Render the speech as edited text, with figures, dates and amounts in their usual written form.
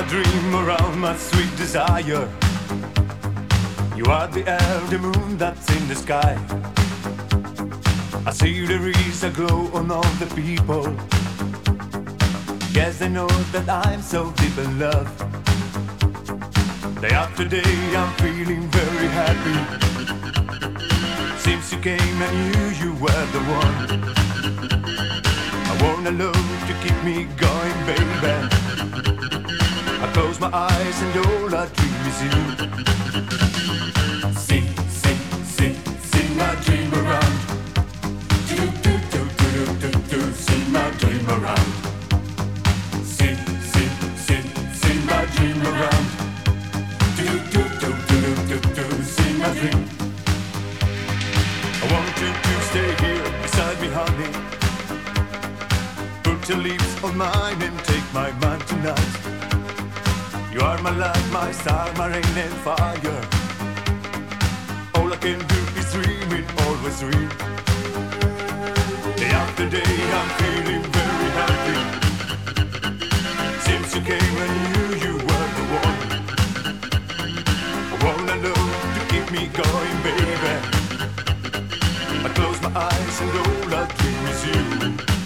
dream around my sweet desire. You are the air, the moon that's in the sky. I see there is a glow on all the people. Guess they know that I'm so deep in love. Day after day I'm feeling very happy. Since you came I knew you were the one. I want a love to keep me going, baby. I close my eyes and all I dream is you. Sing, sing, sing, sing my dream around. Do, do, do, do, do, do, do, sing my dream around. Sing, sing, sing, sing my dream around. Do, do, do, do, do, do, do, sing my dream. I want you to stay here beside me, honey. Put your lips on mine and take my mind tonight. You are my light, my star, my rain and fire. All I can do is dream it, always dream. Day after day I'm feeling very happy. Since you came I knew you were the one. I want a love to keep me going, baby. I close my eyes and all I dream is you.